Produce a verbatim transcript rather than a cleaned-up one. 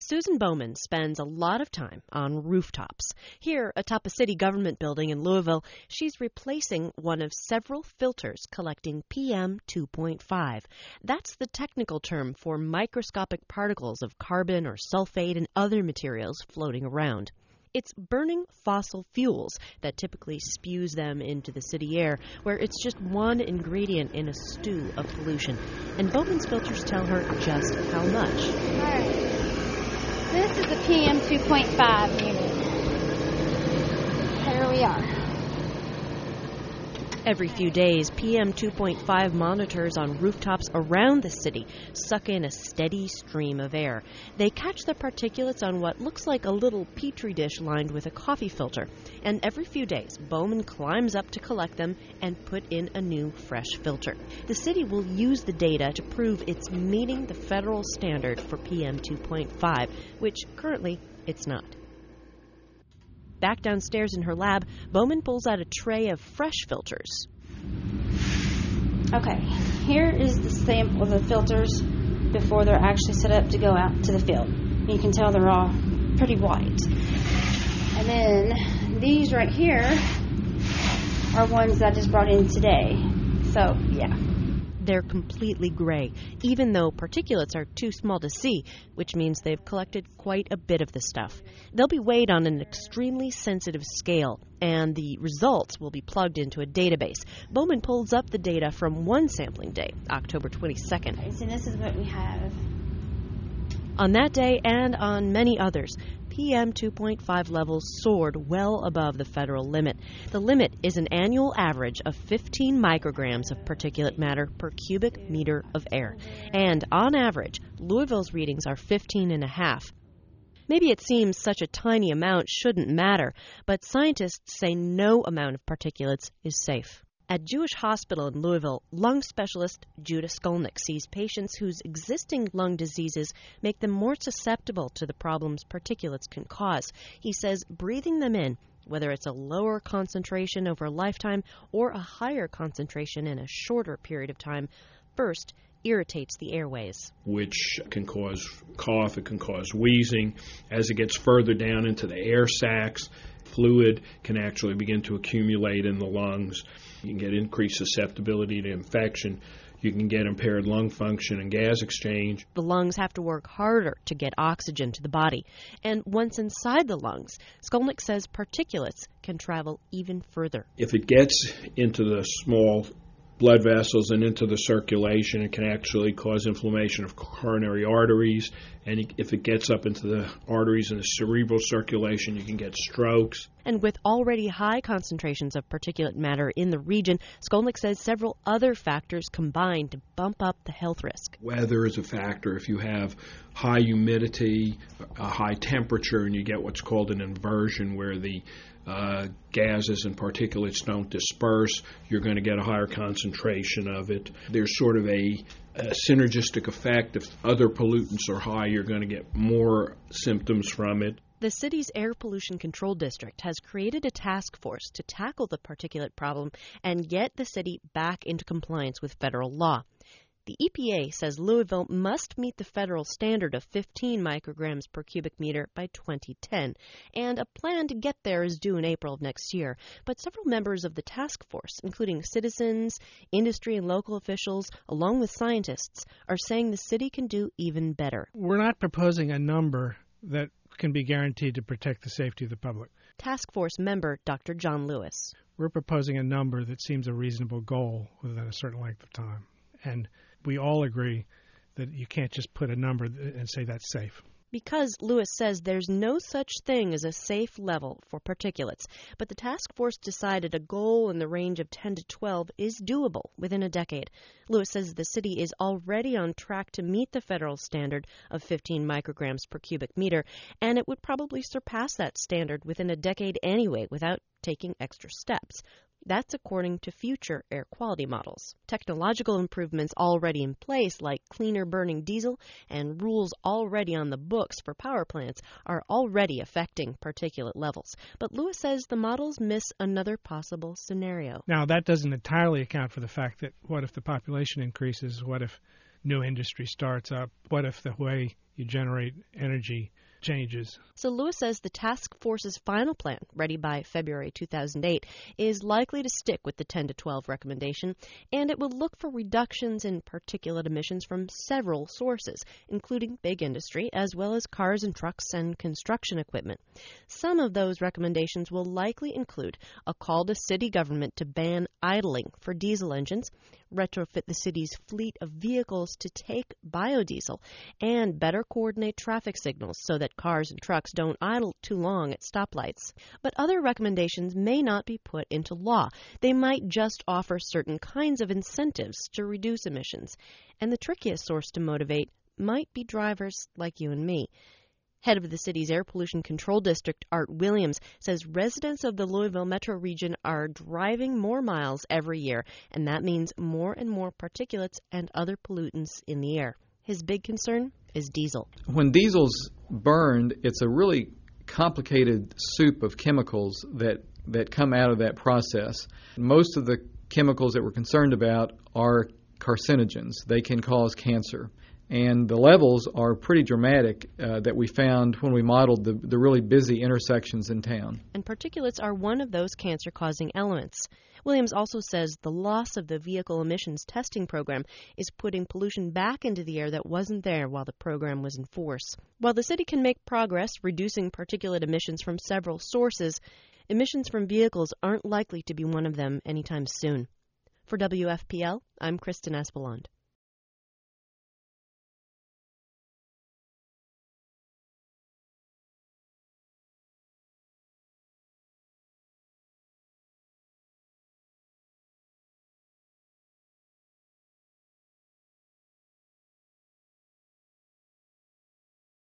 Susan Bowman spends a lot of time on rooftops. Here, atop a city government building in Louisville, she's replacing one of several filters collecting P M two point five. That's the technical term for microscopic particles of carbon or sulfate and other materials floating around. It's burning fossil fuels that typically spews them into the city air, where it's just one ingredient in a stew of pollution. And Bowman's filters tell her just how much. All right. This is a P M two point five unit. Here we are. Every few days, P M two point five monitors on rooftops around the city suck in a steady stream of air. They catch the particulates on what looks like a little petri dish lined with a coffee filter. And every few days, Bowman climbs up to collect them and put in a new, fresh filter. The city will use the data to prove it's meeting the federal standard for P M two point five, which currently it's not. Back downstairs in her lab, Bowman pulls out a tray of fresh filters. Okay, here is the sample of the filters before they're actually set up to go out to the field. You can tell they're all pretty white. And then these right here are ones that I just brought in today. So, yeah. They're completely gray, even though particulates are too small to see, which means they've collected quite a bit of the stuff. They'll be weighed on an extremely sensitive scale, and the results will be plugged into a database. Bowman pulls up the data from one sampling day, October twenty-second. Okay, so this is what we have. On that day and on many others, P M two point five levels soared well above the federal limit. The limit is an annual average of fifteen micrograms of particulate matter per cubic meter of air. And on average, Louisville's readings are fifteen and a half. Maybe it seems such a tiny amount shouldn't matter, but scientists say no amount of particulates is safe. At Jewish Hospital in Louisville, lung specialist Judah Skolnick sees patients whose existing lung diseases make them more susceptible to the problems particulates can cause. He says breathing them in, whether it's a lower concentration over a lifetime or a higher concentration in a shorter period of time, first irritates the airways. Which can cause cough, it can cause wheezing. As it gets further down into the air sacs, fluid can actually begin to accumulate in the lungs. You can get increased susceptibility to infection. You can get impaired lung function and gas exchange. The lungs have to work harder to get oxygen to the body. And once inside the lungs, Skolnick says particulates can travel even further. If it gets into the small blood vessels and into the circulation, it can actually cause inflammation of coronary arteries. And if it gets up into the arteries and the cerebral circulation, you can get strokes. And with already high concentrations of particulate matter in the region, Skolnick says several other factors combine to bump up the health risk. Weather is a factor. If you have high humidity, a high temperature, and you get what's called an inversion where the uh, gases and particulates don't disperse, you're going to get a higher concentration of it. There's sort of a, a synergistic effect. If other pollutants are high, you're going to get more symptoms from it. The city's Air Pollution Control District has created a task force to tackle the particulate problem and get the city back into compliance with federal law. The E P A says Louisville must meet the federal standard of fifteen micrograms per cubic meter by twenty ten, and a plan to get there is due in April of next year. But several members of the task force, including citizens, industry, and local officials, along with scientists, are saying the city can do even better. We're not proposing a number that can be guaranteed to protect the safety of the public. Task force member Doctor John Lewis. We're proposing a number that seems a reasonable goal within a certain length of time. And we all agree that you can't just put a number and say that's safe. Because Lewis says there's no such thing as a safe level for particulates, but the task force decided a goal in the range of ten to twelve is doable within a decade. Lewis says the city is already on track to meet the federal standard of fifteen micrograms per cubic meter, and it would probably surpass that standard within a decade anyway without taking extra steps. That's according to future air quality models. Technological improvements already in place, like cleaner burning diesel and rules already on the books for power plants, are already affecting particulate levels. But Lewis says the models miss another possible scenario. Now, that doesn't entirely account for the fact that what if the population increases? What if new industry starts up? What if the way you generate energy changes? So Lewis says the task force's final plan, ready by February two thousand eight, is likely to stick with the ten to twelve recommendation, and it will look for reductions in particulate emissions from several sources, including big industry, as well as cars and trucks and construction equipment. Some of those recommendations will likely include a call to city government to ban idling for diesel engines, retrofit the city's fleet of vehicles to take biodiesel, and better coordinate traffic signals so that cars and trucks don't idle too long at stoplights. But other recommendations may not be put into law. They might just offer certain kinds of incentives to reduce emissions. And the trickiest source to motivate might be drivers like you and me. Head of the city's Air Pollution Control District, Art Williams, says residents of the Louisville metro region are driving more miles every year, and that means more and more particulates and other pollutants in the air. His big concern is diesel. When diesel's burned, it's a really complicated soup of chemicals that, that come out of that process. Most of the chemicals that we're concerned about are carcinogens. They can cause cancer. And the levels are pretty dramatic uh, that we found when we modeled the, the really busy intersections in town. And particulates are one of those cancer-causing elements. Williams also says the loss of the vehicle emissions testing program is putting pollution back into the air that wasn't there while the program was in force. While the city can make progress reducing particulate emissions from several sources, emissions from vehicles aren't likely to be one of them anytime soon. For W F P L, I'm Kristen Espelond.